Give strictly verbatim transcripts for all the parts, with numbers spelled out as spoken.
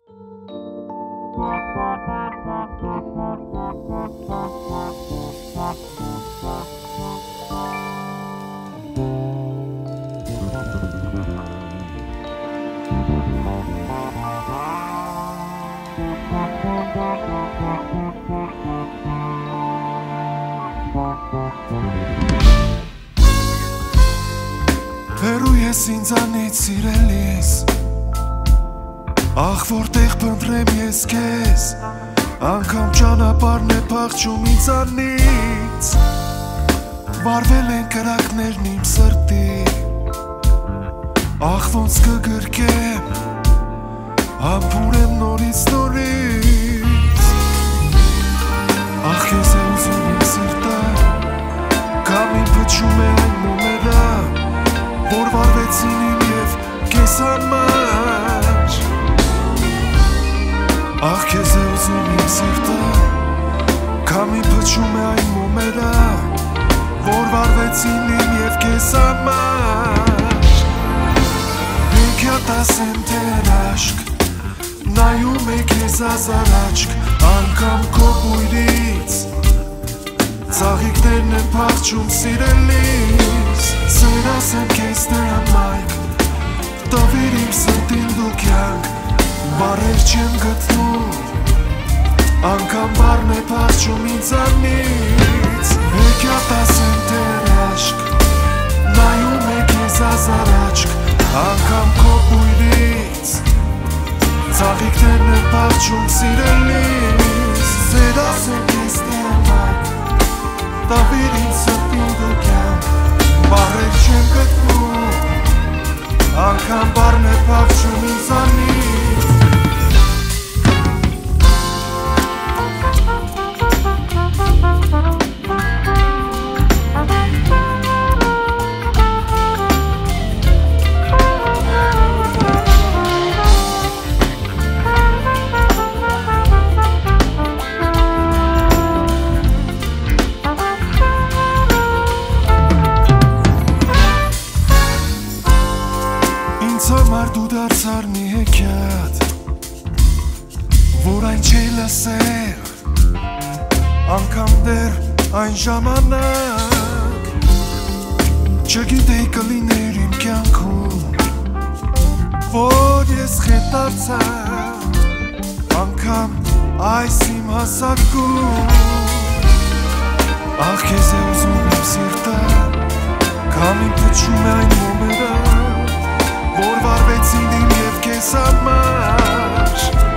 Հեռու ես ինձանից սիրելի ես, ախ որտեղ փնտրեմ ես քեզ, անգամ ճանապարհն է փախչում ինձանից, վարվել են կրակներն իմ սրտի, ախ ոնց կգրկեմ, համբուրեմ նորից նորից, ախ քեզ է ուզում իմ սիրտը, կամ իմ փչում է այն նոմերը, որ վարվեցին իմ և քեզ համար, ախ քեզ է ուզում իմ սիրտը, կամ իմ փչում է այն նոմերը, որ վարվեցին իմ և քեզ համար, հեքիաթ ասեմ թե հրաշք, նայում է քեզ ազար աչք, անգամ քո բույրից, ծաղիկներն են փախչում սիրելիս, սեր ասեմ քեզ թե համայք, տվիր իմ սրտին դու կյանք, բառեր չեմ գտնում, անգամ բառն է փախչում ինձանից, հեքիաթ ասեմ թե հրաշք, նայում է քեզ ազար աչք, անգամ քո բույրից, ծաղիկներն են փախչում սիրելիս, սեր ասեմ քեզ թե համայք, տվիր իմ սրտին դու կյանք, բառեր չեմ գտնում, անգամ բառն է փախչում ինձանից, Համար դու դարձար մի հեքիաթ, որ այն չի լսել, անգամ դեռ այն ժամանակ, չգիտեի կլիներ իմ կյանքում, որ ես խետ դարձա, անգամ այս իմ հասակում, ախ քեզ է ուզում իմ սիրտը, կամ իմ փչում է այն նոմերը, որ վարվեցին իմ և քեզ համար,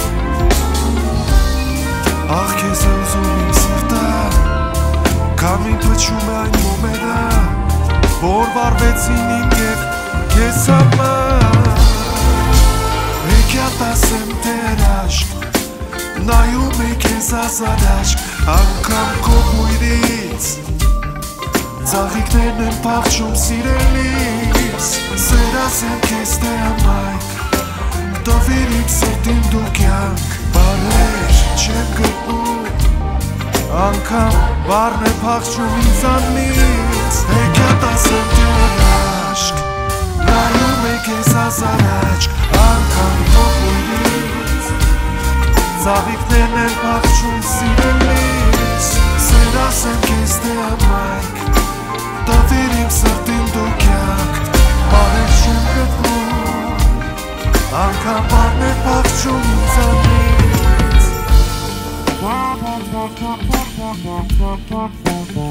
ախ քեզ է ուզում իմ սիրտը, կամ իմ փչում է այն նոմերը, որ վարվեցին իմ և քեզ համար, հեքիաթ ասեմ թե հրաշք, նայում է քեզ ազար աչք, անգամ քո բույրից, ծաղիկներն են փախչում սիրելիս, սեր ասեմ քեզ թե համայք, տվիր իմ սրտին դու կյանք, բառեր չեմ գտնում, անգամ բառն է փախչում ինձանից, հեքիաթ ասեմ թե հրաշք, նայում է քեզ ազար աչք, անգամ քո բույրից, ծաղիկներն են փախչում սիրելիս, սեր ասեմ քեզ թե համայք, տվիր իմ սրտին դու կյանք, բառեր չեմ գտնում, անգամ բառն է փախչում ինձանից,